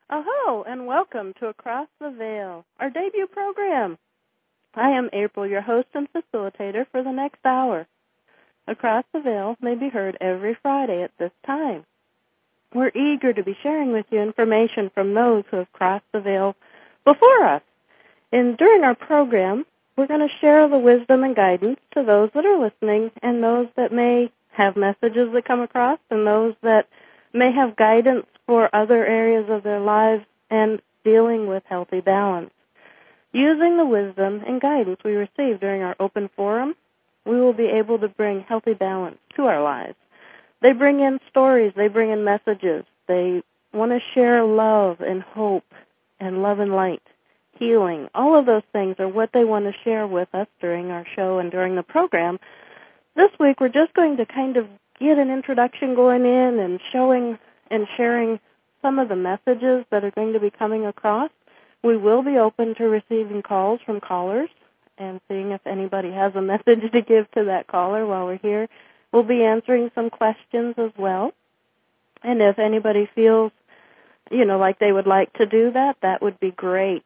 Aho, and welcome to Across the Veil, our debut program. I am April, your host and facilitator for the next hour. Across the Veil may be heard every Friday at this time. We're eager to be sharing with you information from those who have crossed the veil before us. And during our program, we're going to share the wisdom and guidance to those that are listening and those that may have messages that come across and those that may have guidance for other areas of their lives and dealing with healthy balance. Using the wisdom and guidance we receive during our open forum, we will be able to bring healthy balance to our lives. They bring in stories, they bring in messages. They want to share love and hope and love and light, healing. All of those things are what they want to share with us during our show and during the program. This week we're just going to kind of get an introduction going in and showing and sharing some of the messages that are going to be coming across. We will be open to receiving calls from callers and seeing if anybody has a message to give to that caller while we're here. We'll be answering some questions as well. And if anybody feels, like they would like to do that, that would be great.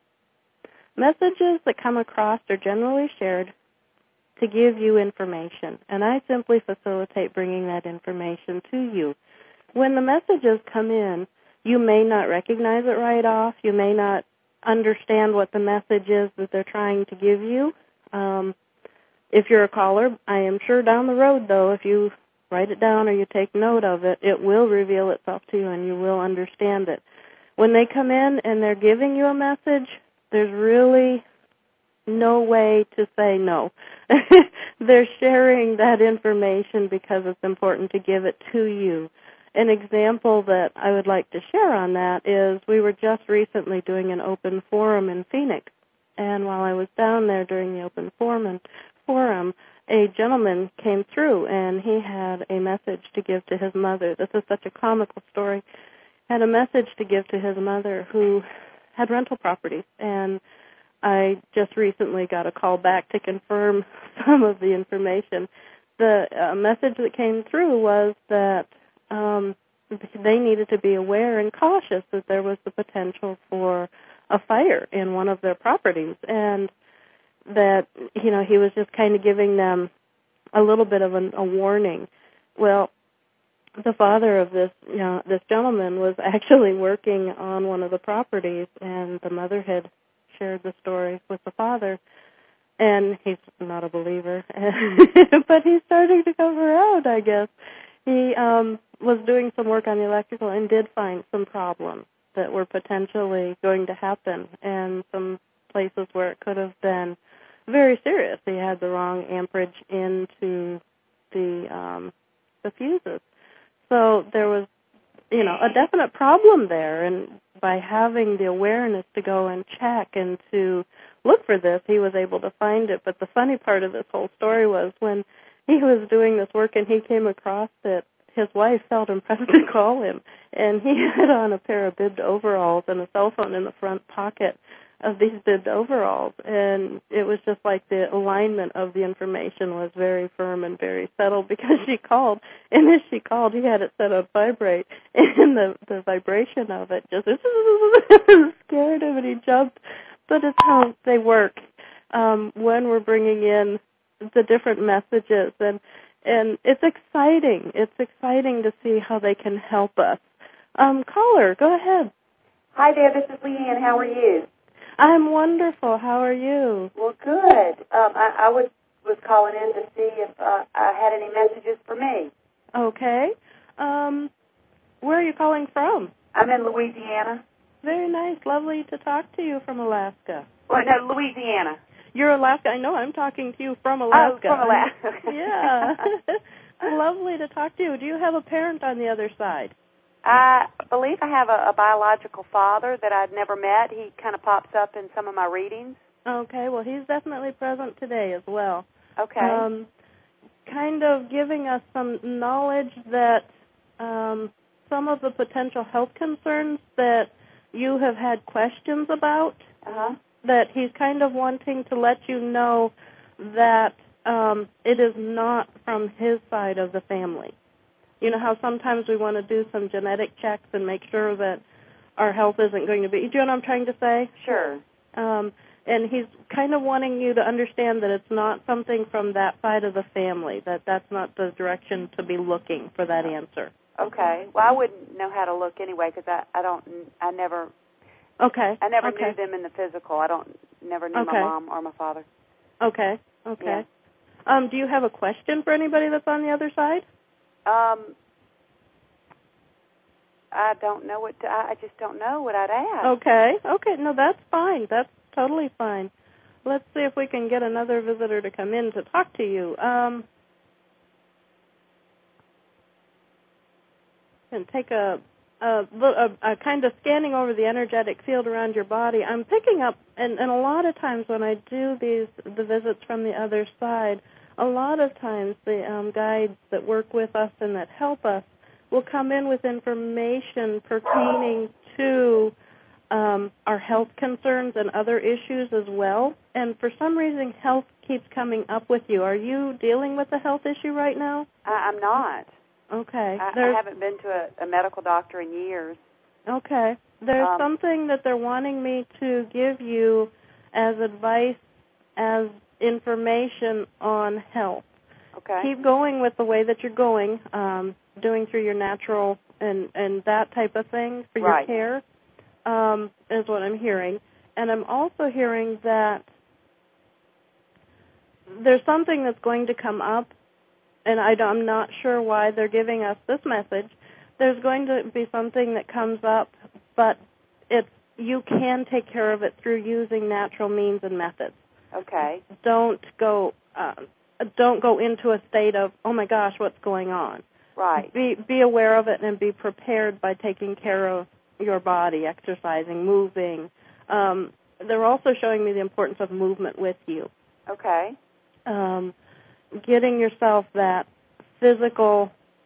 Messages that come across are generally shared to give you information, and I simply facilitate bringing that information to you. When the messages come in, you may not recognize it right off. You may not understand what the message is that they're trying to give you. If you're a caller, I am sure down the road, though, if you write it down or you take note of it, it will reveal itself to you and you will understand it. When they come in and they're giving you a message, there's really no way to say no. They're sharing that information because it's important to give it to you. An example that I would like to share on that is we were just recently doing an open forum in Phoenix, and while I was down there during the open forum, a gentleman came through, and he had a message to give to his mother. This is such a comical story. Had a message to give to his mother who had rental properties, and I just recently got a call back to confirm some of the information. The message that came through was that they needed to be aware and cautious that there was the potential for a fire in one of their properties, and that, he was just kind of giving them a little bit of a warning. Well, the father of this gentleman was actually working on one of the properties, and the mother had shared the story with the father, and he's not a believer, but he's starting to come around, I guess. He was doing some work on the electrical and did find some problems that were potentially going to happen, and some places where it could have been very serious. He had the wrong amperage into the fuses. So there was, a definite problem there, and by having the awareness to go and check and to look for this, he was able to find it. But the funny part of this whole story was when he was doing this work and he came across it, his wife felt impressed to call him, and he had on a pair of bibbed overalls and a cell phone in the front pocket of these bibbed overalls, and it was just like the alignment of the information was very firm and very settled because she called, and as she called, he had it set on vibrate, and the vibration of it just scared him, and he jumped. But it's how they work when we're bringing in the different messages, and it's exciting. It's exciting to see how they can help us. Caller, go ahead. Hi there, this is Leanne. How are you? I'm wonderful. How are you? Well, good. I was calling in to see if I had any messages for me. Okay. Where are you calling from? I'm in Louisiana. Very nice. Lovely to talk to you from Alaska. Well, no, Louisiana. You're Alaska. I know I'm talking to you from Alaska. Oh, from Alaska. Yeah. Lovely to talk to you. Do you have a parent on the other side? I believe I have a biological father that I'd never met. He kind of pops up in some of my readings. Okay, well, he's definitely present today as well. Okay. Kind of giving us some knowledge that some of the potential health concerns that you have had questions about, that he's kind of wanting to let you know that it is not from his side of the family. You know how sometimes we want to do some genetic checks and make sure that our health isn't going to be. Do you know what I'm trying to say? Sure. And he's kind of wanting you to understand that it's not something from that side of the family, that's not the direction to be looking for that answer. Okay. Well, I wouldn't know how to look anyway because I never knew them in the physical. Never knew my mom or my father. Okay. Yeah. Do you have a question for anybody that's on the other side? I don't know I just don't know what I'd ask. Okay. No, that's fine. That's totally fine. Let's see if we can get another visitor to come in to talk to you. And take a kind of scanning over the energetic field around your body. I'm picking up, and a lot of times when I do the visits from the other side, a lot of times the guides that work with us and that help us will come in with information pertaining to our health concerns and other issues as well. And for some reason, health keeps coming up with you. Are you dealing with a health issue right now? I'm not. Okay. I haven't been to a medical doctor in years. Okay. There's something that they're wanting me to give you as advice, as information on health. Okay. Keep going with the way that you're going, doing through your natural and that type of thing for your care, is what I'm hearing. And I'm also hearing that there's something that's going to come up, and I'm not sure why they're giving us this message. There's going to be something that comes up, but you can take care of it through using natural means and methods. Okay. Don't go into a state of, oh my gosh, what's going on. Right. Be aware of it and be prepared by taking care of your body, exercising, moving. They're also showing me the importance of movement with you. Okay. Getting yourself that physical.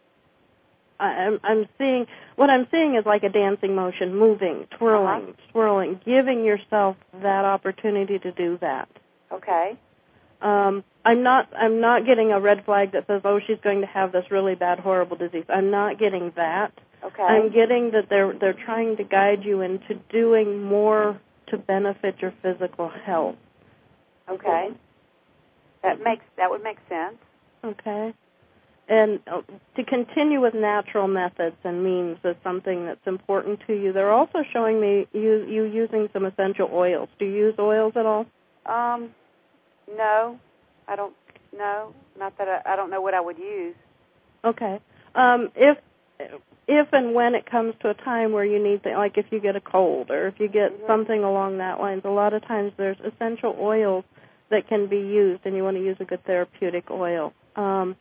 I'm seeing is like a dancing motion, moving, twirling, swirling, giving yourself that opportunity to do that. Okay. I'm not getting a red flag that says, oh, she's going to have this really bad, horrible disease. I'm not getting that. Okay. I'm getting that they're trying to guide you into doing more to benefit your physical health. Okay. That would make sense. Okay. And to continue with natural methods and means is something that's important to you. They're also showing me you using some essential oils. Do you use oils at all? No, I don't. No, not that I don't know what I would use. Okay. If and when it comes to a time where you need, like if you get a cold or if you get something along that lines, a lot of times there's essential oils that can be used, and you want to use a good therapeutic oil. Trying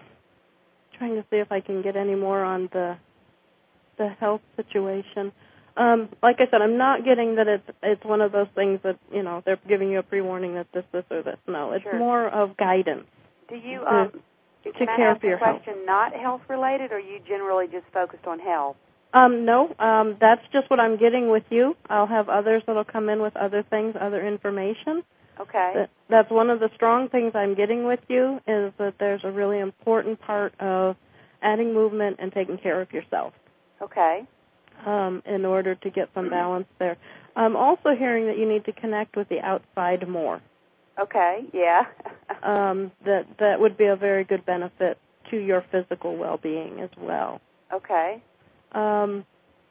to see if I can get any more on the health situation. Like I said, I'm not getting that it's one of those things that, they're giving you a pre-warning that this, or this. No, it's more of guidance. Do you, to care for your health. Question not health-related, or are you generally just focused on health? No, that's just what I'm getting with you. I'll have others that will come in with other things, other information. Okay. That's one of the strong things I'm getting with you is that there's a really important part of adding movement and taking care of yourself. Okay. In order to get some balance there. I'm also hearing that you need to connect with the outside more. Okay, yeah. That would be a very good benefit to your physical well-being as well. Okay. Trying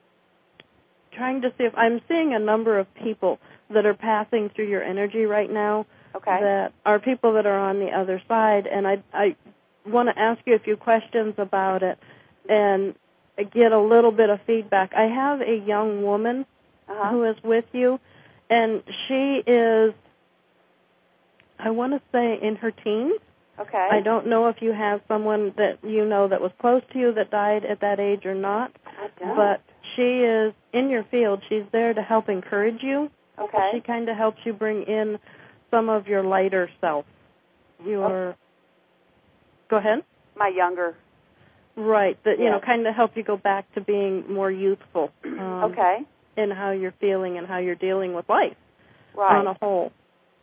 to see if I'm seeing a number of people that are passing through your energy right now. Okay. That are people that are on the other side, and I want to ask you a few questions about it and get a little bit of feedback. I have a young woman who is with you, and she is, I want to say, in her teens. Okay. I don't know if you have someone that you know that was close to you that died at that age or not. I don't. But she is in your field. She's there to help encourage you. Okay. She kind of helps you bring in some of your lighter self. Go ahead. My younger. Right. That kind of help you go back to being more youthful. Okay. In how you're feeling and how you're dealing with life. Right. On a whole.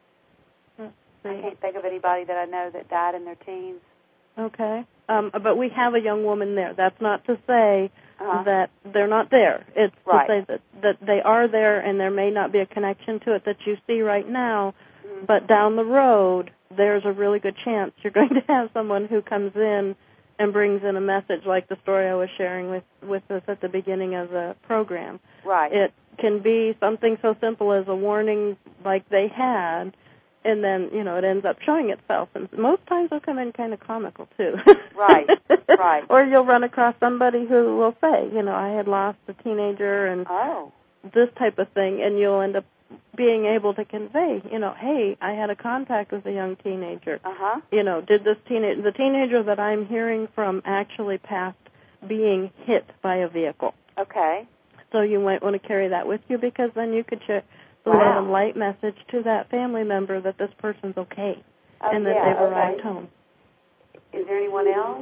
I can't think of anybody that I know that died in their teens. Okay. But we have a young woman there. That's not to say that they're not there. It's right. to say that they are there, and there may not be a connection to it that you see right now, but down the road, there's a really good chance you're going to have someone who comes in and brings in a message like the story I was sharing with us at the beginning of the program. Right. It can be something so simple as a warning like they had, and then, it ends up showing itself. And most times they'll come in kind of comical, too. Right, right. Or you'll run across somebody who will say, I had lost a teenager and this type of thing, and you'll end up being able to convey, hey, I had a contact with a young teenager. Did the teenager that I'm hearing from actually passed being hit by a vehicle? Okay. So you might want to carry that with you, because then you could share the love and light message to that family member that this person's okay and that they've arrived home. Is there anyone else?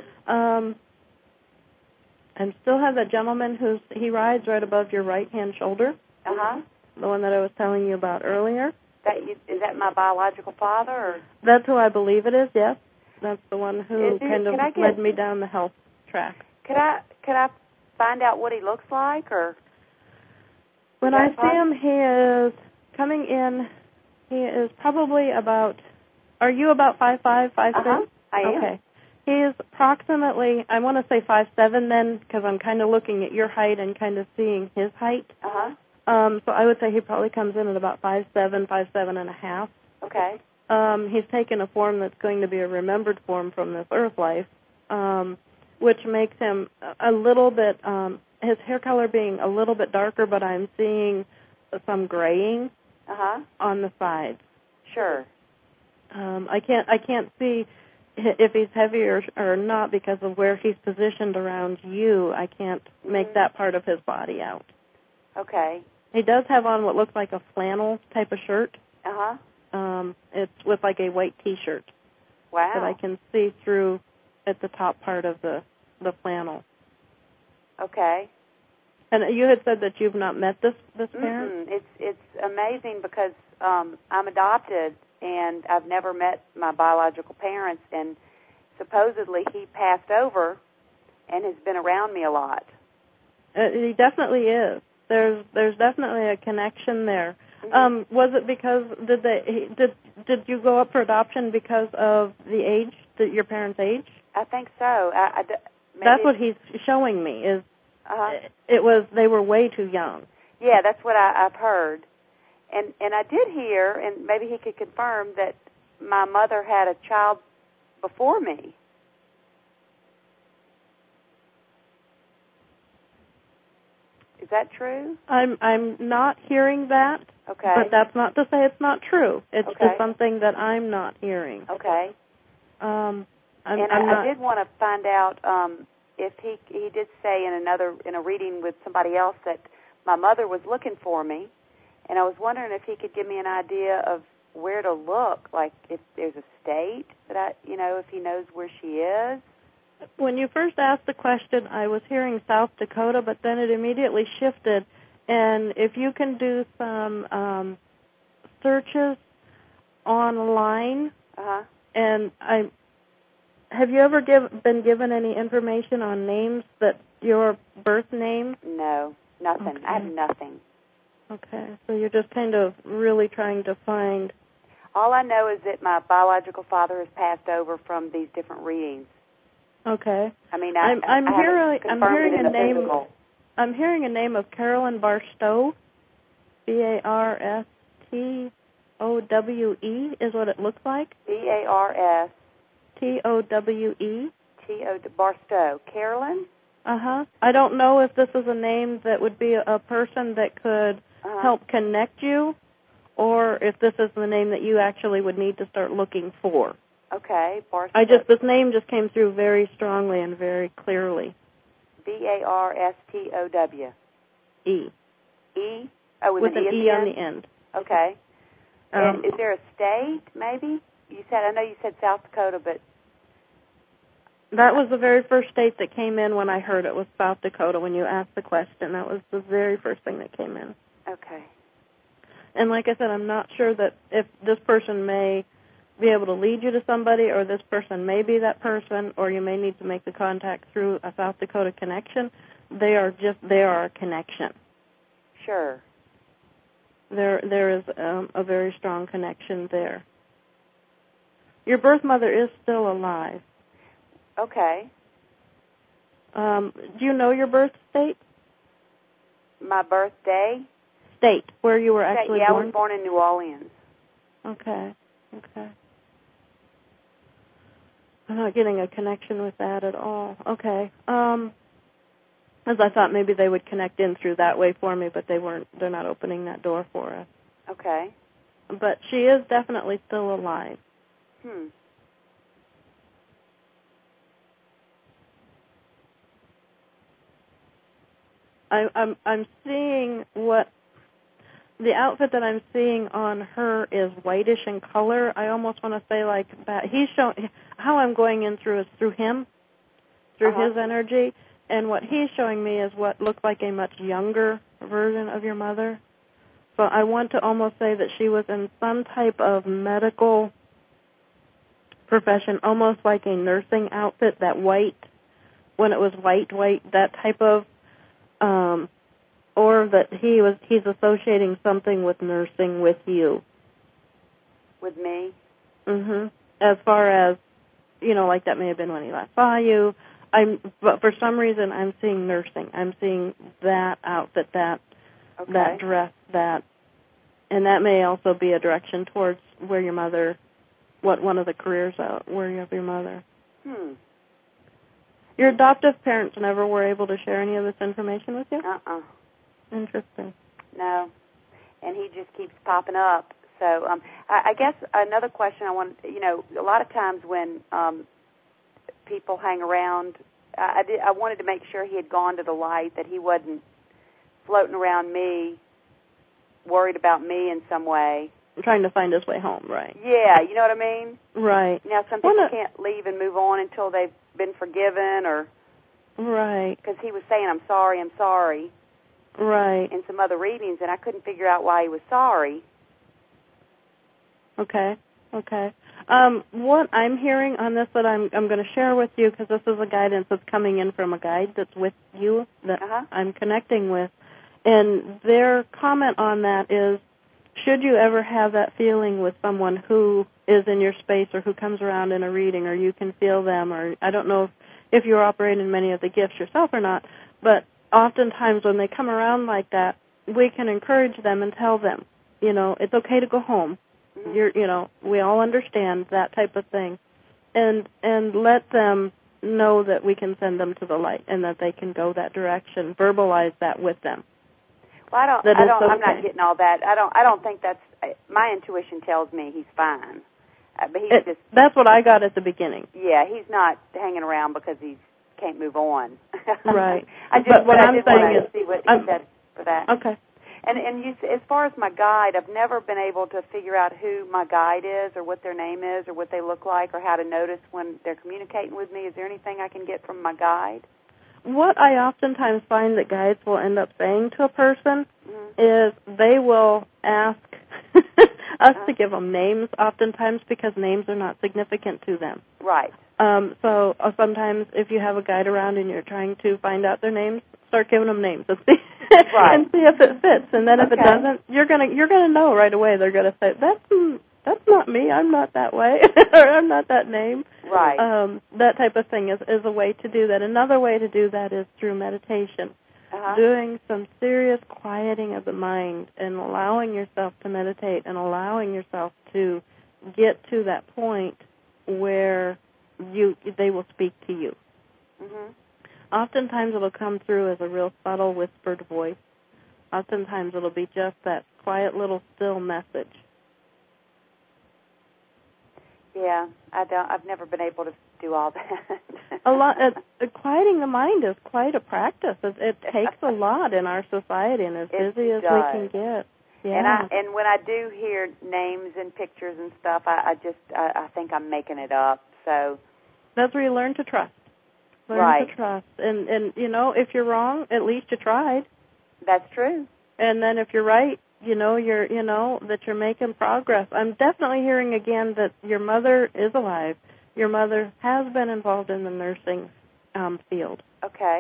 I still have that gentleman he rides right above your right-hand shoulder. The one that I was telling you about earlier. Is that my biological father? Or? That's who I believe it is, yes. That's the one who led me down the health track. Could I find out what he looks like? Or when I see him, he is coming in. He is probably about, are you about 5'5", 5'6"? I am. Okay. He is approximately, I want to say 5'7" then, because I'm kind of looking at your height and kind of seeing his height. So I would say he probably comes in at about 5'7", 5'7 and a half. Okay. He's taken a form that's going to be a remembered form from this earth life, which makes him a little bit, his hair color being a little bit darker, but I'm seeing some graying on the sides. Sure. I can't see if he's heavy or not because of where he's positioned around you. I can't make that part of his body out. Okay. He does have on what looks like a flannel type of shirt. It's with like a white T-shirt. Wow. That I can see through at the top part of the flannel. Okay. And you had said that you've not met this parent? It's amazing because I'm adopted and I've never met my biological parents, and supposedly he passed over and has been around me a lot. He definitely is. There's definitely a connection there. Was it because did you go up for adoption because of the age, your parents' age? I think so. That's what he's showing me is they were way too young. Yeah, that's what I've heard, and I did hear, and maybe he could confirm that my mother had a child before me. Is that true? I'm not hearing that. Okay. But that's not to say it's not true. It's just something that I'm not hearing. Okay. I did want to find out if he did say in a reading with somebody else that my mother was looking for me, and I was wondering if he could give me an idea of where to look, like if there's a state that if he knows where she is. When you first asked the question, I was hearing South Dakota, but then it immediately shifted. And if you can do some searches online, and have you ever been given any information on names that your birth name? No, nothing. Okay. I have nothing. Okay, so you're just kind of really trying to find. All I know is that my biological father has passed over from these different readings. Okay. I mean, I'm hearing a name. Physical. I'm hearing a name of Carolyn Barstow. Barstowe is what it looks like. Barstowe. Barstow. Carolyn? I don't know if this is a name that would be a person that could help connect you, or if this is the name that you actually would need to start looking for. Okay, Barstow. This name just came through very strongly and very clearly. Barstow. E. E? Oh, with an E on the end. Okay. And is there a state, maybe? I know you said South Dakota, but... That was the very first state that came in when I heard it was South Dakota. When you asked the question, that was the very first thing that came in. Okay. And like I said, I'm not sure that if this person may be able to lead you to somebody, or this person may be that person, or you may need to make the contact through a South Dakota connection. they are a connection. Sure. There is a very strong connection there. Your birth mother is still alive. Okay. Do you know your birth state? My birthday? State, where you were actually born? born? I was born in New Orleans. Okay. I'm not getting a connection with that at all. Okay. As I thought maybe they would connect in through that way for me, but they weren't. They're not opening that door for us. Okay. But she is definitely still alive. I'm seeing what the outfit that I'm seeing on her is whitish in color. I almost want to say like that. He's showing how I'm going in through is through him, through his energy, and what he's showing me is what looks like a much younger version of your mother. So I want to almost say that she was in some type of medical profession, almost like a nursing outfit, that white, when it was white, that type of, or that he's associating something with nursing with you. With me? As far as, like that may have been when he last saw you. But for some reason I'm seeing nursing. I'm seeing that outfit, that dress, and that may also be a direction towards where your mother, what one of the careers where you have your mother. Your adoptive parents never were able to share any of this information with you? Interesting. No, and he just keeps popping up. So I guess another question I want, a lot of times when people hang around, I wanted to make sure he had gone to the light, that he wasn't floating around me, worried about me in some way. Trying to find his way home, right? Yeah, you know what I mean? Right. Now, some people can't leave and move on until they've been forgiven, or... Right. Because he was saying, I'm sorry. Right. In some other readings, and I couldn't figure out why he was sorry. Okay. What I'm hearing on this that I'm going to share with you, because this is a guidance that's coming in from a guide that's with you that I'm connecting with, and their comment on that is, should you ever have that feeling with someone who is in your space or who comes around in a reading, or you can feel them, or I don't know if you're operating many of the gifts yourself or not, but oftentimes when they come around like that, we can encourage them and tell them, it's okay to go home. We all understand that type of thing, and let them know that we can send them to the light and that they can go that direction. Verbalize that with them. Well, I'm not getting all that. I don't think that's, my intuition tells me he's fine. But he's that's what I got at the beginning. Yeah, he's not hanging around because he can't move on. Right. But what I'm saying is, see what he said for that. Okay. And you, as far as my guide, I've never been able to figure out who my guide is, or what their name is, or what they look like, or how to notice when they're communicating with me. Is there anything I can get from my guide? What I oftentimes find that guides will end up saying to a person is they will ask us to give them names oftentimes, because names are not significant to them. Right. So sometimes if you have a guide around and you're trying to find out their names, start giving them names and see, and see if it fits. And then if it doesn't, you're gonna know right away. They're gonna say, that's not me. I'm not that way, or I'm not that name. Right. That type of thing is a way to do that. Another way to do that is through meditation. Doing some serious quieting of the mind and allowing yourself to meditate and allowing yourself to get to that point where they will speak to you. Oftentimes it'll come through as a real subtle whispered voice. Oftentimes it'll be just that quiet little still message. Yeah, I've never been able to do all that. Quieting the mind is quite a practice. It takes a lot in our society, and as busy as we can get. Yeah. And when I do hear names and pictures and stuff, I think I'm making it up. So that's where you learn to trust. Learn to trust. And if you're wrong, at least you tried. That's true. And then if you're right, that you're making progress. I'm definitely hearing again that your mother is alive. Your mother has been involved in the nursing field. Okay.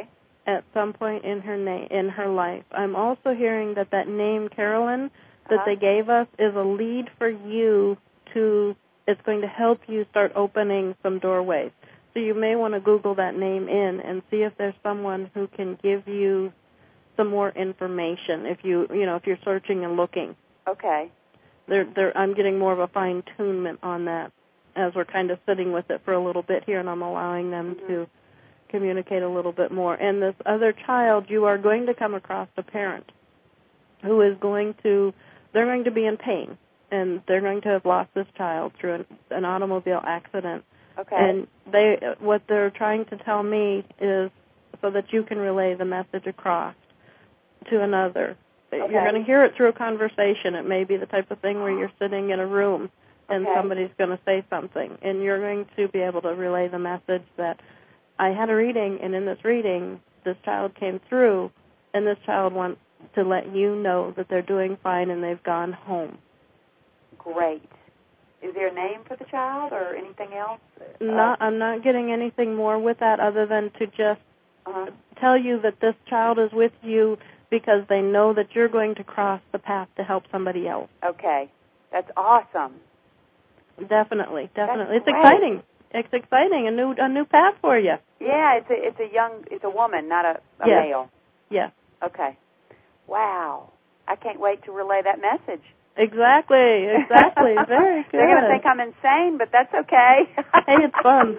at some point in her life. I'm also hearing that name Carolyn that they gave us is a lead for you to. It's going to help you start opening some doorways. So you may want to Google that name in and see if there's someone who can give you some more information if if you're searching and looking. Okay. I'm getting more of a fine-tunement on that as we're kind of sitting with it for a little bit here, and I'm allowing them to communicate a little bit more. And this other child, you are going to come across a parent who is they're going to be in pain, and they're going to have lost this child through an automobile accident. Okay. And what they're trying to tell me is so that you can relay the message across to another. Okay. You're going to hear it through a conversation. It may be the type of thing where you're sitting in a room and somebody's going to say something, and you're going to be able to relay the message that I had a reading, and in this reading, this child came through, and this child wants to let you know that they're doing fine and they've gone home. Great. Is there a name for the child or anything else? I'm not getting anything more with that other than to just tell you that this child is with you because they know that you're going to cross the path to help somebody else. Okay. That's awesome. Definitely. That's it's great. exciting. It's exciting. A new path for you. Yeah, it's a woman, not a male. Yes. Okay. Wow. I can't wait to relay that message. Exactly. Very good. They're going to think I'm insane, but that's okay. Hey, it's fun.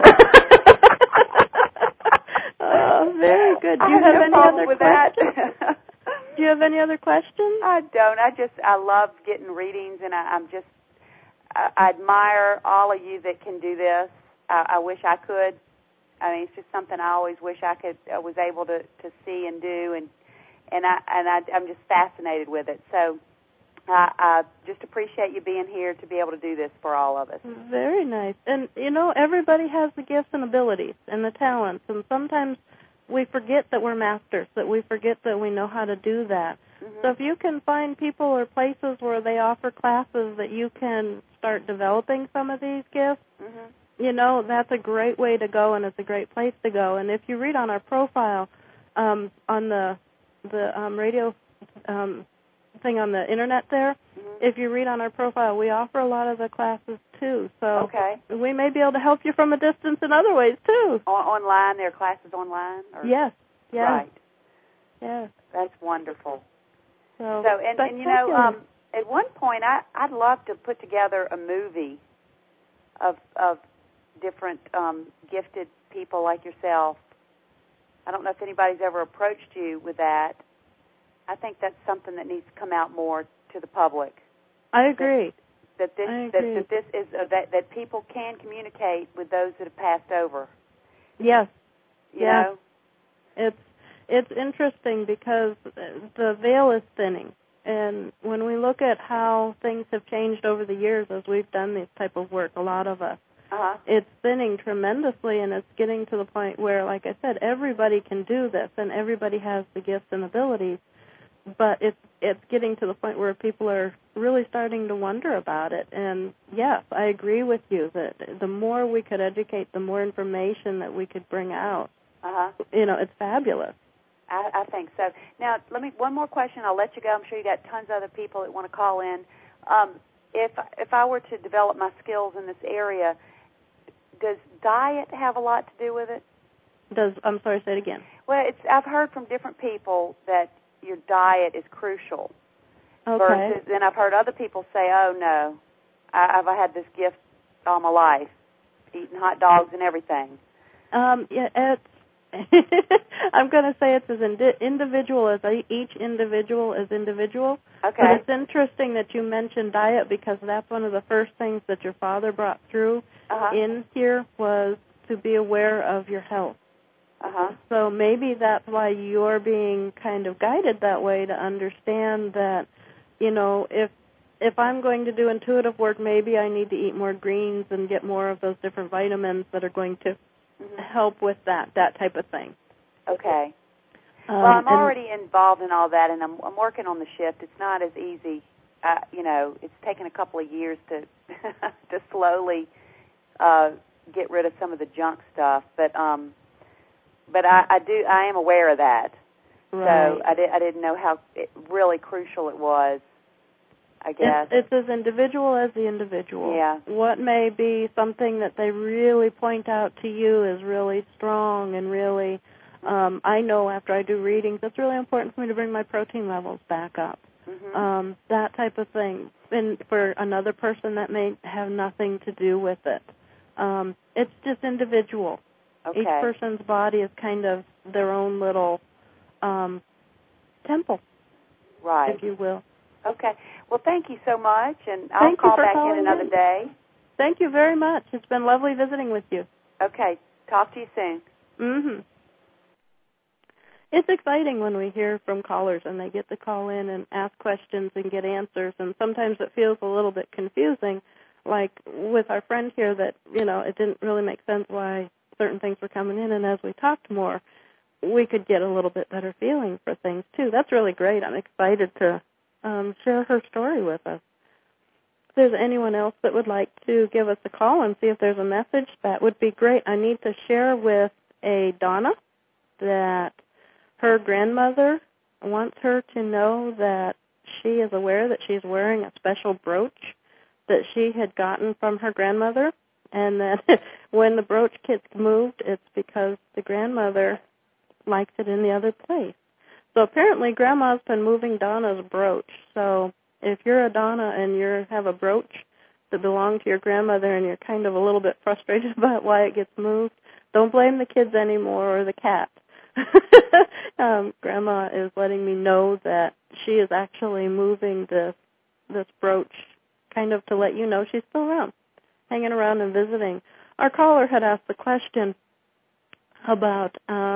Oh, very good. Do you have any other questions? Do you have any other questions? I don't. I love getting readings, and I admire all of you that can do this. I wish I could. I mean, it's just something I always wish I was able to see and do, and I'm just fascinated with it. So I just appreciate you being here to be able to do this for all of us. Very nice. And, everybody has the gifts and abilities and the talents, and sometimes we forget that we're masters, that we forget that we know how to do that. Mm-hmm. So if you can find people or places where they offer classes that you can start developing some of these gifts, that's a great way to go, and it's a great place to go. And if you read on our profile on the radio thing on the internet there, if you read on our profile, we offer a lot of the classes too. So we may be able to help you from a distance in other ways too. Online, there are classes online? Or? Yes. Right. Yes. That's wonderful. So at one point, I'd love to put together a movie of different gifted people like yourself. I don't know if anybody's ever approached you with that. I think that's something that needs to come out more to the public. I agree. That people can communicate with those that have passed over. Yes. You know? It's interesting because the veil is thinning. And when we look at how things have changed over the years as we've done this type of work, a lot of us, it's thinning tremendously, and it's getting to the point where, like I said, everybody can do this, and everybody has the gifts and abilities. But it's getting to the point where people are really starting to wonder about it. And, yes, I agree with you that the more we could educate, the more information that we could bring out, it's fabulous. I think so. Now, one more question. I'll let you go. I'm sure you got tons of other people that want to call in. If I were to develop my skills in this area, does diet have a lot to do with it? I'm sorry, say it again. Well, I've heard from different people that your diet is crucial. Okay. Versus, then I've heard other people say, oh, no, I've had this gift all my life, eating hot dogs and everything. It's I'm going to say it's as individual as each individual is individual. Okay. But it's interesting that you mentioned diet because that's one of the first things that your father brought through in here was to be aware of your health. So maybe that's why you're being kind of guided that way to understand that, if I'm going to do intuitive work, maybe I need to eat more greens and get more of those different vitamins that are going to help with that type of thing. Okay. Well, I'm already involved in all that, and I'm working on the shift. It's not as easy. It's taken a couple of years to to slowly get rid of some of the junk stuff. But but I am aware of that. Right. So I didn't know how really crucial it was, I guess. It's as individual as the individual. Yeah. What may be something that they really point out to you is really strong and really, I know after I do readings, it's really important for me to bring my protein levels back up. Mm-hmm. That type of thing. And for another person, that may have nothing to do with it. It's just individual. Okay. Each person's body is kind of their own little temple, right, if you will. Okay. Well, thank you so much, and I'll call back in another day. Thank you very much. It's been lovely visiting with you. Okay. Talk to you soon. Mm-hmm. It's exciting when we hear from callers and they get to call in and ask questions and get answers, and sometimes it feels a little bit confusing, like with our friend here that, it didn't really make sense why certain things were coming in, and as we talked more, we could get a little bit better feeling for things, too. That's really great. I'm excited to share her story with us. If there's anyone else that would like to give us a call and see if there's a message, that would be great. I need to share with a Donna that her grandmother wants her to know that she is aware that she's wearing a special brooch that she had gotten from her grandmother, and that when the brooch gets moved, it's because the grandmother likes it in the other place. So apparently Grandma's been moving Donna's brooch. So if you're a Donna and you have a brooch that belonged to your grandmother and you're kind of a little bit frustrated about why it gets moved, don't blame the kids anymore or the cat. Grandma is letting me know that she is actually moving this brooch kind of to let you know she's still around, hanging around and visiting. Our caller had asked the question about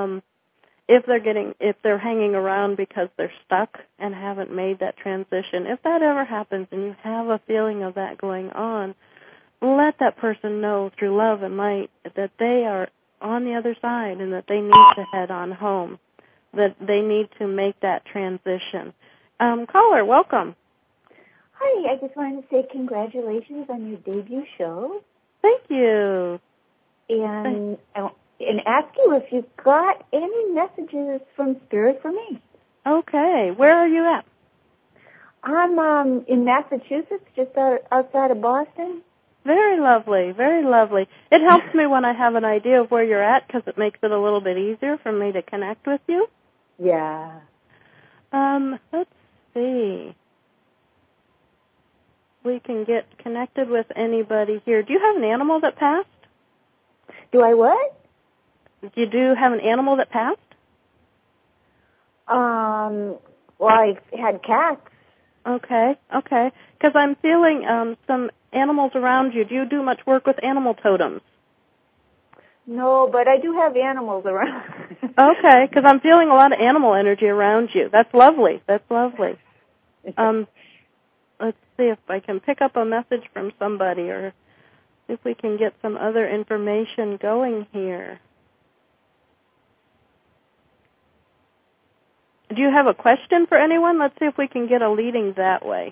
if they're hanging around because they're stuck and haven't made that transition. If that ever happens and you have a feeling of that going on, let that person know through love and light that they are on the other side and that they need to head on home, that they need to make that transition. Caller, welcome. Hi, I just wanted to say congratulations on your debut show. Thank you. And ask you if you've got any messages from Spirit for me. Okay. Where are you at? I'm in Massachusetts, just outside of Boston. Very lovely, very lovely. It helps me when I have an idea of where you're at because it makes it a little bit easier for me to connect with you. Yeah. Let's see. We can get connected with anybody here. Do you have an animal that passed? Do I what? You do have an animal that passed? Well, I've had cats. Okay. Because I'm feeling some animals around you. Do you do much work with animal totems? No, but I do have animals around. Okay, because I'm feeling a lot of animal energy around you. That's lovely. Let's see if I can pick up a message from somebody or if we can get some other information going here. Do you have a question for anyone? Let's see if we can get a leading that way.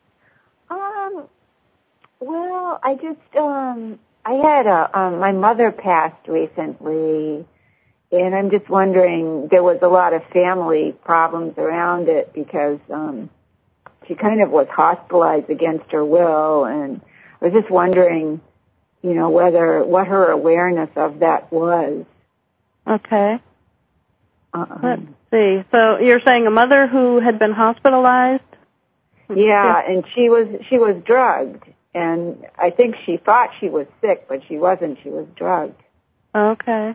Well, I just, I had my mother passed recently, and I'm just wondering, there was a lot of family problems around it because she kind of was hospitalized against her will, and I was just wondering, what her awareness of that was. Okay. Let's see. So you're saying a mother who had been hospitalized? Yeah, and she was drugged, and I think she thought she was sick, but she wasn't. She was drugged. Okay.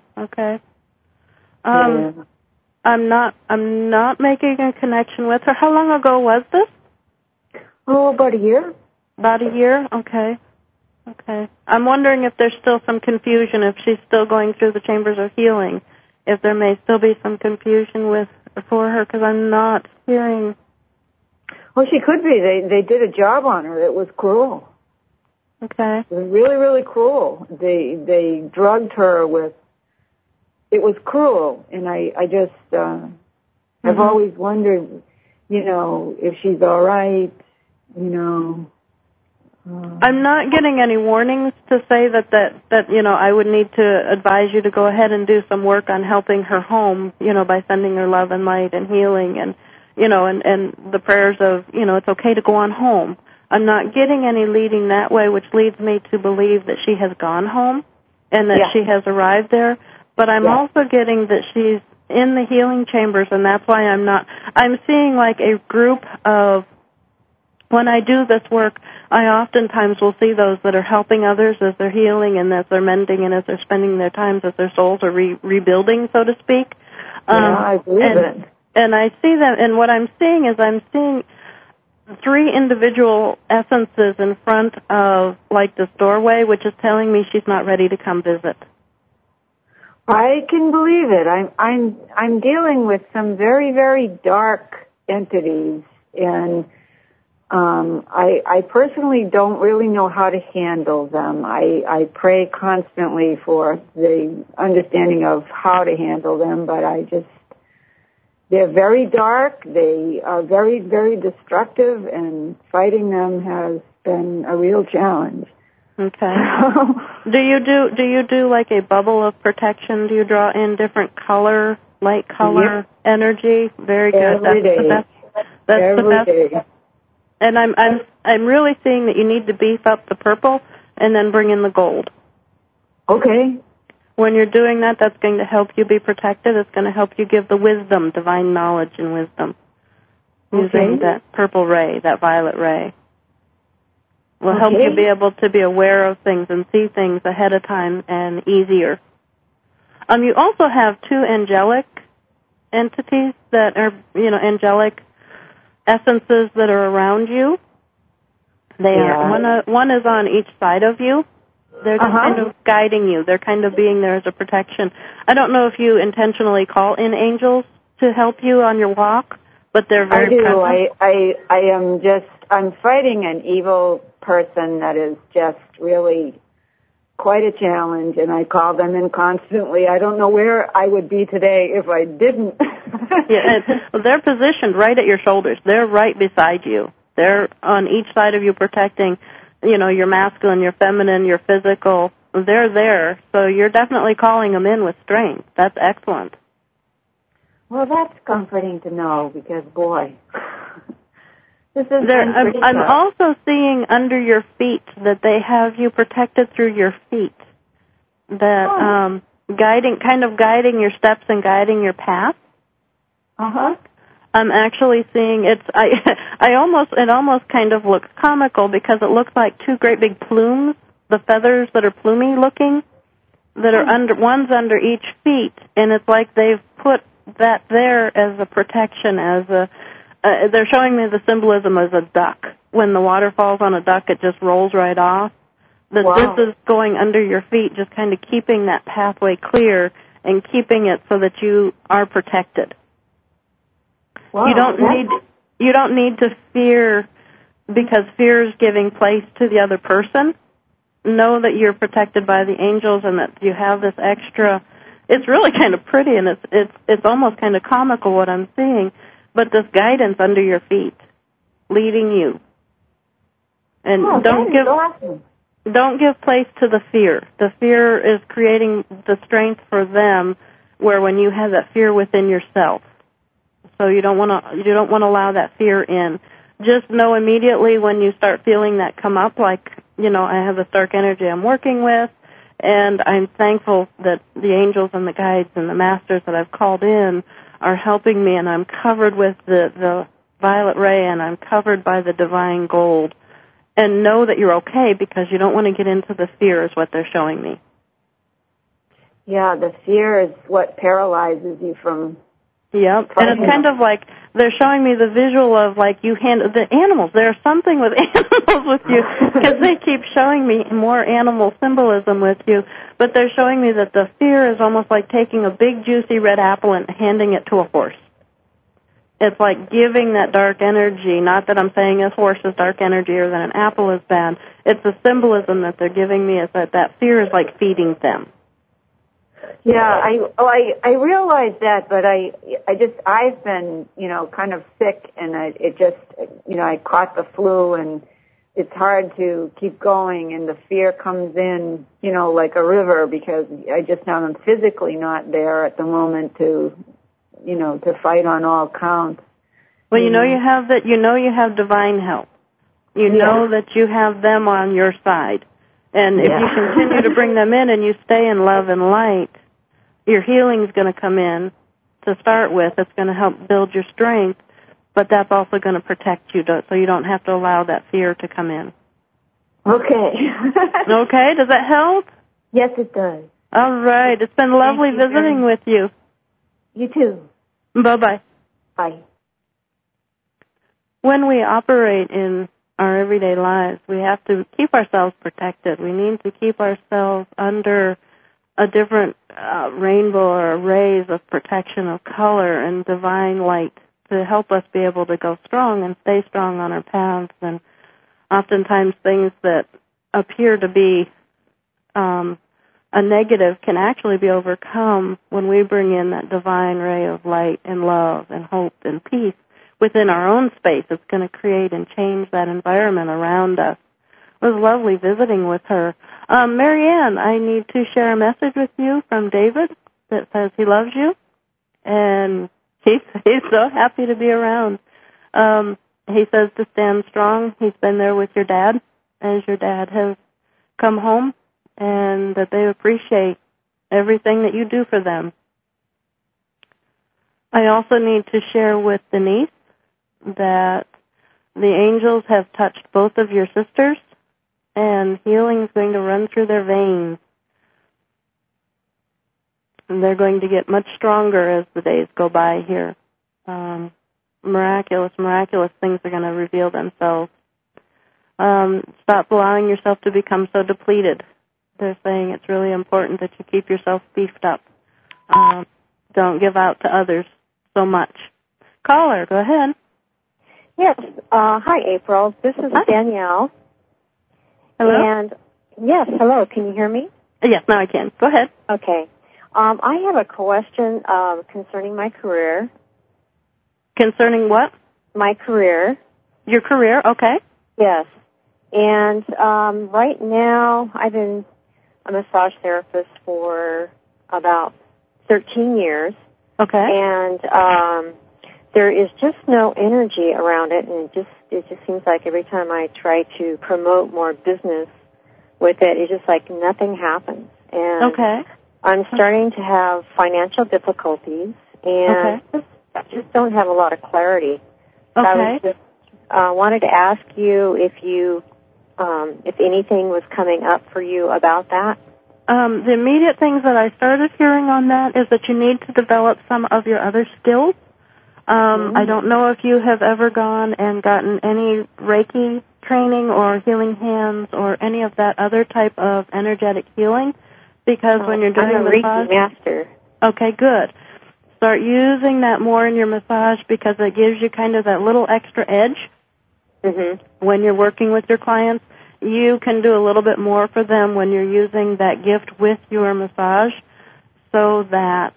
Yeah. I'm not making a connection with her. How long ago was this? Oh, about a year. About a year? Okay. I'm wondering if there's still some confusion, if she's still going through the chambers of healing, if there may still be some confusion for her, because I'm not hearing. Well, she could be. They did a job on her. It was cruel. Okay. It was really, really cruel. They drugged her with. It was cruel, and I just I've always wondered, if she's all right, I'm not getting any warnings to say that I would need to advise you to go ahead and do some work on helping her home, by sending her love and light and healing and the prayers of, it's okay to go on home. I'm not getting any leading that way, which leads me to believe that she has gone home and that she has arrived there. But I'm also getting that she's in the healing chambers, and that's why I'm seeing like a group of, when I do this work, I oftentimes will see those that are helping others as they're healing and as they're mending and as they're spending their times as their souls are rebuilding, so to speak. I believe it. And I see them, and what I'm seeing is I'm seeing 3 individual essences in front of, like, this doorway, which is telling me she's not ready to come visit. I can believe it. I'm dealing with some very, very dark entities, and I personally don't really know how to handle them. I pray constantly for the understanding of how to handle them, but they're very dark. They are very, very destructive, and fighting them has been a real challenge. Okay. Do you do like a bubble of protection? Do you draw in different color, light color energy? Very good. Every day. That's the best. Day. And I'm really seeing that you need to beef up the purple and then bring in the gold. Okay. When you're doing that, that's going to help you be protected. It's going to help you give the wisdom, divine knowledge and wisdom, using that purple ray, that violet ray. Will help you be able to be aware of things and see things ahead of time and easier. You also have 2 angelic entities that are, angelic essences that are around you. They are one is on each side of you. They're just kind of guiding you. They're kind of being there as a protection. I don't know if you intentionally call in angels to help you on your walk, but they're very present. I do. I'm fighting an evil person that is just really quite a challenge, and I call them in constantly. I don't know where I would be today if I didn't. They're positioned right at your shoulders. They're right beside you. They're on each side of you protecting, your masculine, your feminine, your physical. They're there, so you're definitely calling them in with strength. That's excellent. Well, that's comforting to know because, boy, this is I'm also seeing under your feet that they have you protected through your feet. That guiding your steps and guiding your path. I'm actually seeing it almost kind of looks comical because it looks like 2 great big plumes, the feathers that are plumy looking, that are one's under each feet, and it's like they've put that there as a protection, they're showing me the symbolism as a duck. When the water falls on a duck, it just rolls right off. This is going under your feet, just kind of keeping that pathway clear and keeping it so that you are protected. Wow, you don't need to fear because fear is giving place to the other person. Know that you're protected by the angels and that you have this extra. It's really kind of pretty and it's almost kind of comical what I'm seeing, but this guidance under your feet, leading you. And don't give place to the fear. The fear is creating the strength for them, where when you have that fear within yourself. So you don't want to allow that fear in. Just know immediately when you start feeling that come up, like, I have this dark energy I'm working with, and I'm thankful that the angels and the guides and the masters that I've called in are helping me, and I'm covered with the violet ray, and I'm covered by the divine gold. And know that you're okay because you don't want to get into the fear is what they're showing me. Yeah, the fear is what paralyzes you from... Yep, and it's kind of like they're showing me the visual of like you handle the animals. There's something with animals with you because they keep showing me more animal symbolism with you, but they're showing me that the fear is almost like taking a big juicy red apple and handing it to a horse. It's like giving that dark energy, not that I'm saying this horse is dark energy or that an apple is bad. It's the symbolism that they're giving me is that fear is like feeding them. Yeah, I realize that, but I've been, kind of sick, and I caught the flu, and it's hard to keep going, and the fear comes in, like a river, because I just know I'm physically not there at the moment to fight on all counts. Well, you have that. You have divine help. You know that you have them on your side. And if you continue to bring them in and you stay in love and light, your healing's going to come in to start with. It's going to help build your strength, but that's also going to protect you so you don't have to allow that fear to come in. Okay. Okay, does that help? Yes, it does. All right. It's been lovely visiting with you. You too. Bye-bye. Bye. When we operate in our everyday lives, we have to keep ourselves protected. We need to keep ourselves under a different rainbow or rays of protection of color and divine light to help us be able to go strong and stay strong on our paths. And oftentimes things that appear to be a negative can actually be overcome when we bring in that divine ray of light and love and hope and peace within our own space. It's going to create and change that environment around us. It was lovely visiting with her. Marianne, I need to share a message with you from David that says he loves you, and he's so happy to be around. He says to stand strong. He's been there with your dad as your dad has come home, and that they appreciate everything that you do for them. I also need to share with Denise that the angels have touched both of your sisters, and healing is going to run through their veins. And they're going to get much stronger as the days go by here. Miraculous things are going to reveal themselves. Stop allowing yourself to become so depleted. They're saying it's really important that you keep yourself beefed up. Don't give out to others so much. Caller, go ahead. Yes. Hi, April. This is Danielle. Hello? And yes, hello. Can you hear me? Yes, now I can. Go ahead. Okay. I have a question concerning my career. Concerning what? My career. Your career, okay. Yes. And right now, I've been a massage therapist for about 13 years. Okay. And there is just no energy around it, and it just seems like every time I try to promote more business with it, it's just like nothing happens. And okay. I'm starting to have financial difficulties, and I just don't have a lot of clarity. Okay. I was just wanted to ask you if anything was coming up for you about that. The immediate things that I started hearing on that is that you need to develop some of your other skills. I don't know if you have ever gone and gotten any Reiki training or healing hands or any of that other type of energetic healing, because when you're doing I'm a massage, Reiki master. Okay, good. Start using that more in your massage because it gives you kind of that little extra edge. When you're working with your clients. You can do a little bit more for them when you're using that gift with your massage, so that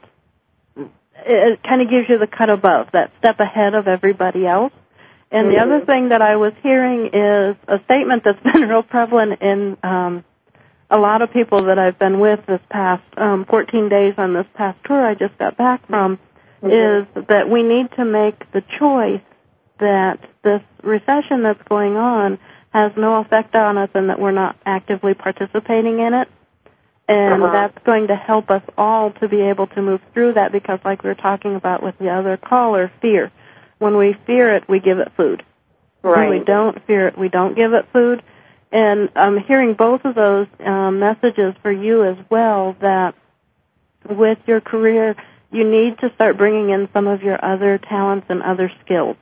it kind of gives you the cut above, that step ahead of everybody else. And the other thing that I was hearing is a statement that's been real prevalent in a lot of people that I've been with this past 14 days on this past tour I just got back from, is that we need to make the choice that this recession that's going on has no effect on us and that we're not actively participating in it. And that's going to help us all to be able to move through that, because like we were talking about with the other caller, fear. When we fear it, we give it food. Right. When we don't fear it, we don't give it food. And I'm hearing both of those messages for you as well, that with your career, you need to start bringing in some of your other talents and other skills.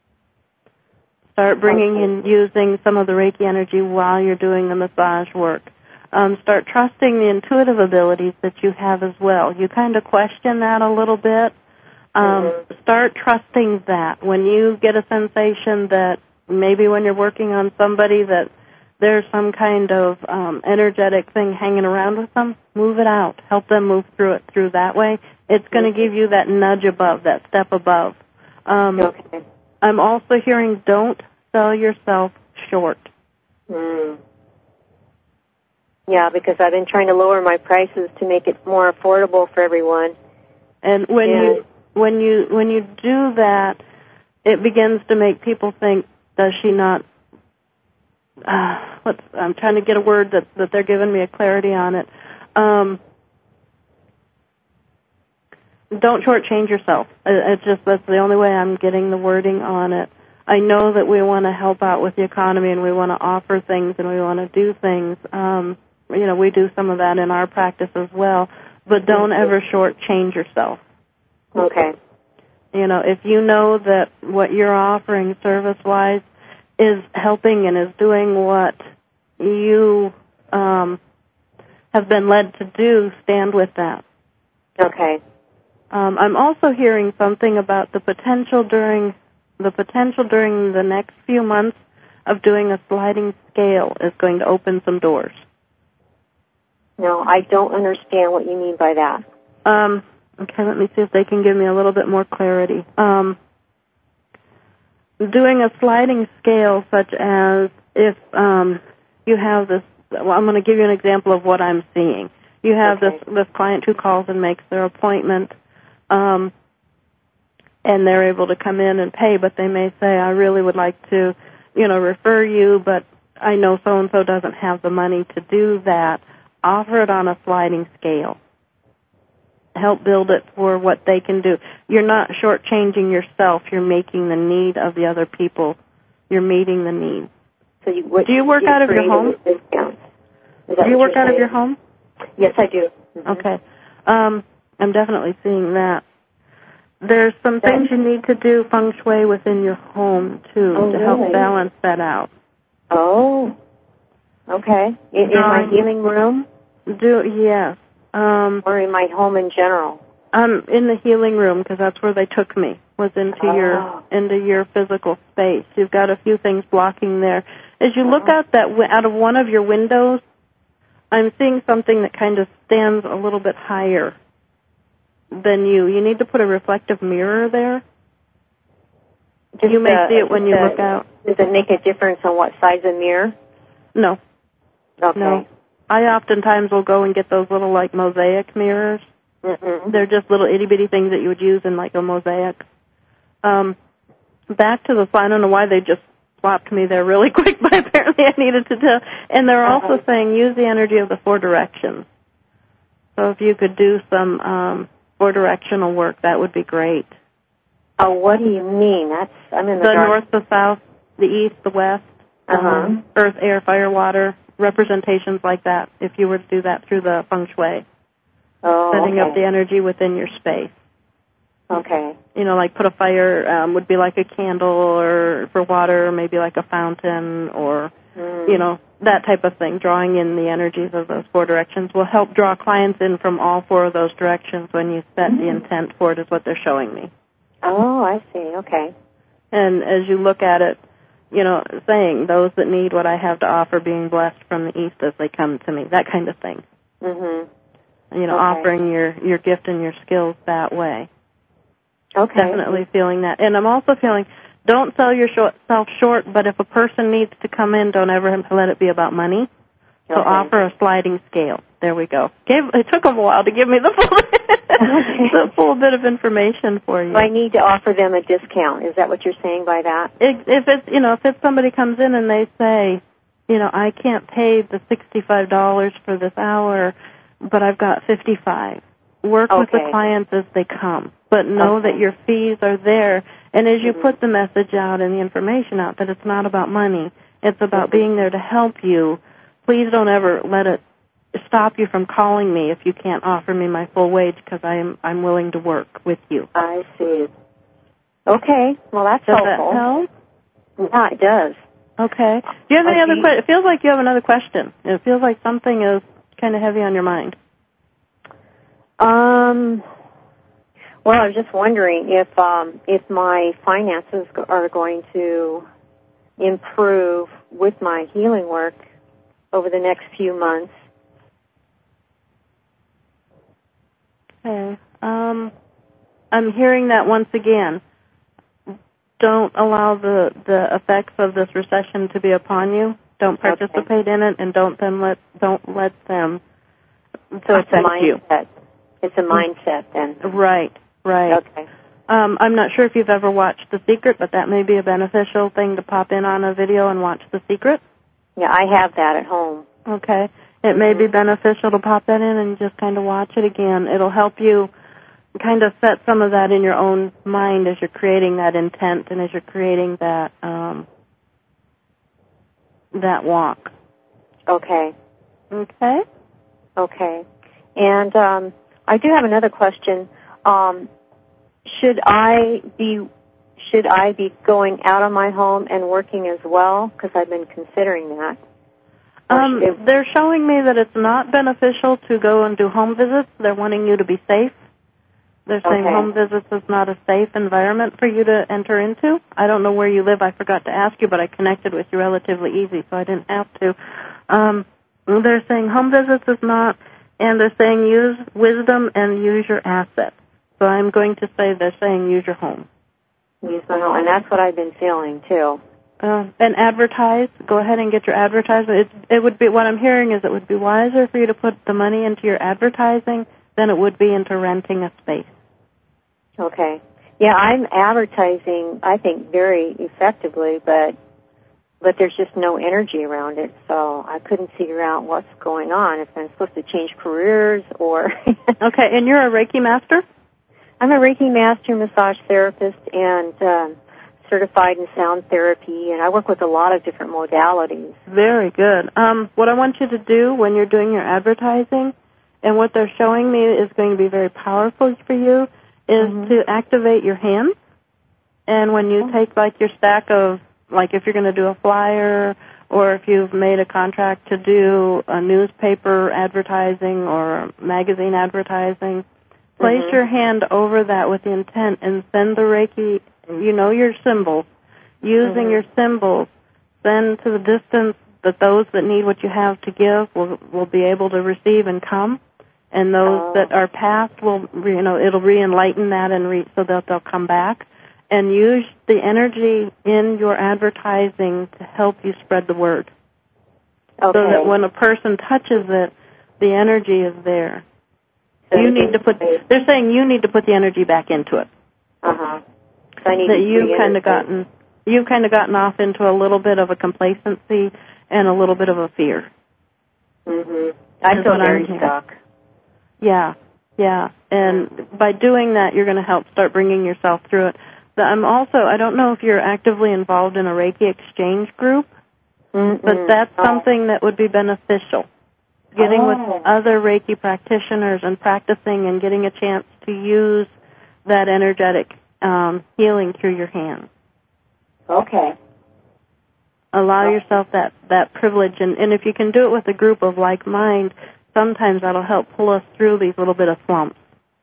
Start bringing in using some of the Reiki energy while you're doing the massage work. Start trusting the intuitive abilities that you have as well. You kind of question that a little bit. Start trusting that. When you get a sensation that maybe when you're working on somebody that there's some kind of energetic thing hanging around with them, move it out. Help them move through it through that way. It's going to give you that nudge above, that step above. I'm also hearing don't sell yourself short. Mm. Yeah, because I've been trying to lower my prices to make it more affordable for everyone. And when you do that, it begins to make people think, does she not? I'm trying to get a word that they're giving me a clarity on it. Don't shortchange yourself. It's just that's the only way I'm getting the wording on it. I know that we want to help out with the economy and we want to offer things and we want to do things. We do some of that in our practice as well, but don't ever shortchange yourself. Okay. If you know that what you're offering service-wise is helping and is doing what you have been led to do, stand with that. Okay. I'm also hearing something about the potential during the next few months of doing a sliding scale is going to open some doors. No, I don't understand what you mean by that. Okay, let me see if they can give me a little bit more clarity. Doing a sliding scale such as if you have this, well, I'm going to give you an example of what I'm seeing. You have this client who calls and makes their appointment, and they're able to come in and pay, but they may say, I really would like to, refer you, but I know so-and-so doesn't have the money to do that. Offer it on a sliding scale. Help build it for what they can do. You're not shortchanging yourself. You're making the need of the other people. You're meeting the need. So do you work out of your home? Do you work out of your home? Yes, I do. Mm-hmm. Okay. I'm definitely seeing that. There's some things you need to do feng shui within your home, too, to help balance that out. Oh, okay. In my healing room? Yes. Or in my home in general? In the healing room, because that's where they took me, was into your physical space. You've got a few things blocking there. As you look out of one of your windows, I'm seeing something that kind of stands a little bit higher than you. You need to put a reflective mirror there. You may see it when you look out. Does it make a difference on what size of mirror? No. Okay. No. I oftentimes will go and get those little, mosaic mirrors. Mm-hmm. They're just little itty-bitty things that you would use in, a mosaic. Back to the slide, I don't know why they just swapped me there really quick, but apparently I needed to tell. And they're also saying use the energy of the four directions. So if you could do some four-directional work, that would be great. Oh, what do you mean? I'm in the dark. North, the south, the east, the west, earth, air, fire, water, representations like that, if you were to do that through the feng shui. Setting up the energy within your space. Okay. Put a fire would be like a candle, or for water, maybe like a fountain, or, that type of thing. Drawing in the energies of those four directions will help draw clients in from all four of those directions when you set the intent for it, is what they're showing me. Oh, I see. Okay. And as you look at it, saying those that need what I have to offer being blessed from the east as they come to me, that kind of thing. Mm-hmm. Offering your gift and your skills that way. Okay. Definitely feeling that. And I'm also feeling, don't sell yourself short, but if a person needs to come in, don't ever let it be about money. So offer a sliding scale. There we go. It took them a while to give me the full bit of information for you. So I need to offer them a discount. Is that what you're saying by that? If somebody comes in and they say, I can't pay the $65 for this hour, but I've got $55. Work with the clients as they come, but know that your fees are there. And as you put the message out and the information out, that it's not about money, it's about being there to help you. Please don't ever let it stop you from calling me if you can't offer me my full wage, because I'm willing to work with you. I see. Okay. Well, that's helpful. Does that help? Yeah, it does. Okay. Do you have any other questions? It feels like you have another question. It feels like something is kind of heavy on your mind. Well, I was just wondering if my finances are going to improve with my healing work over the next few months. Okay. I'm hearing that once again. Don't allow the effects of this recession to be upon you. Don't participate in it, and don't let them. So it's a mindset. You. It's a mindset then. Right. Okay. I'm not sure if you've ever watched The Secret, but that may be a beneficial thing to pop in on a video and watch The Secret. Yeah, I have that at home. Okay. It may be beneficial to pop that in and just kind of watch it again. It'll help you kind of set some of that in your own mind as you're creating that intent and as you're creating that that walk. Okay. Okay. Okay. And I do have another question. Should I be going out of my home and working as well? Because I've been considering that. They're showing me that it's not beneficial to go and do home visits. They're wanting you to be safe. They're saying home visits is not a safe environment for you to enter into. I don't know where you live. I forgot to ask you, but I connected with you relatively easy, so I didn't have to. They're saying home visits is not, and they're saying use wisdom and use your assets. So I'm going to say they're saying use your home. Use my home, and that's what I've been feeling, too. And advertise. Go ahead and get your advertisement. It would be, what I'm hearing is it would be wiser for you to put the money into your advertising than it would be into renting a space. Okay. Yeah, I'm advertising, I think, very effectively, but there's just no energy around it, so I couldn't figure out what's going on, if I'm supposed to change careers or... Okay, and you're a Reiki master? I'm a Reiki master, massage therapist, and certified in sound therapy, and I work with a lot of different modalities. Very good. What I want you to do when you're doing your advertising, and what they're showing me is going to be very powerful for you, is to activate your hands. And when you take, like, your stack of, like, if you're going to do a flyer, or if you've made a contract to do a newspaper advertising or magazine advertising, place your hand over that with the intent and send the Reiki, you know your symbols. Using your symbols, send to the distance that those that need what you have to give will be able to receive and come. And those that are past will, it'll re-enlighten that and so that they'll come back. And use the energy in your advertising to help you spread the word. Okay. So that when a person touches it, the energy is there. You need to they're saying you need to put the energy back into it. So I need that you've kind of gotten off into a little bit of a complacency and a little bit of a fear. I feel very stuck. Yeah. And by doing that, you're going to help start bringing yourself through it. I don't know if you're actively involved in a Reiki exchange group, but that's something that would be beneficial. Getting with other Reiki practitioners and practicing and getting a chance to use that energetic healing through your hands. Okay. Allow yourself that privilege, and if you can do it with a group of like mind, sometimes that'll help pull us through these little bit of slumps.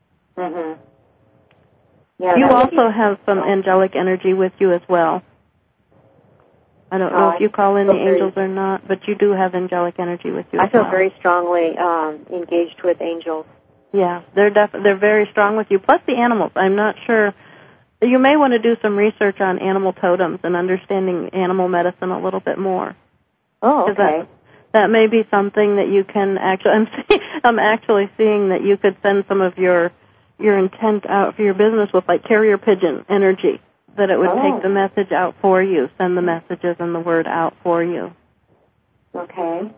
Yeah, you also have some angelic energy with you as well. I don't know if you call in the angels or not, but you do have angelic energy with you. I feel very strongly engaged with angels. Yeah, they're very strong with you. Plus the animals. I'm not sure. You may want to do some research on animal totems and understanding animal medicine a little bit more. Oh, okay. That may be something that you can actually. I'm actually seeing that you could send some of your intent out for your business with like carrier pigeon energy. That it would take the message out for you, send the messages and the word out for you. Okay.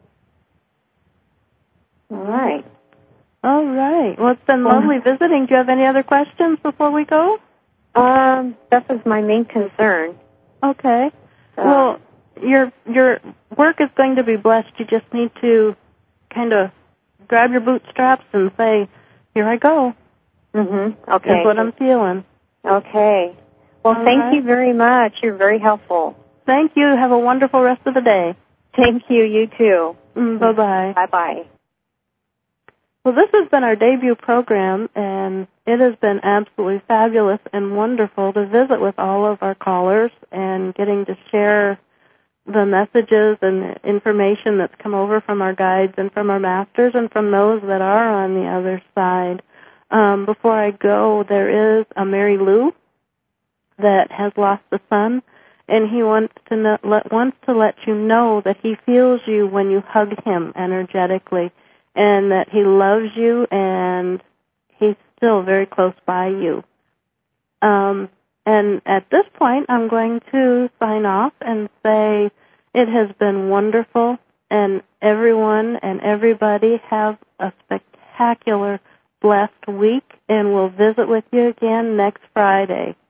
All right. Well, it's been lovely visiting. Do you have any other questions before we go? That was my main concern. Okay. Well, your work is going to be blessed. You just need to kind of grab your bootstraps and say, "Here I go." Okay. That's what I'm feeling. Okay. Well, thank you very much. You're very helpful. Thank you. Have a wonderful rest of the day. Thank you. You too. Bye-bye. Bye-bye. Well, this has been our debut program, and it has been absolutely fabulous and wonderful to visit with all of our callers and getting to share the messages and information that's come over from our guides and from our masters and from those that are on the other side. Before I go, there is a Mary Lou that has lost a son, and he wants to let you know that he feels you when you hug him energetically, and that he loves you, and he's still very close by you. And at this point, I'm going to sign off and say it has been wonderful, and everyone and everybody have a spectacular, blessed week, and we'll visit with you again next Friday.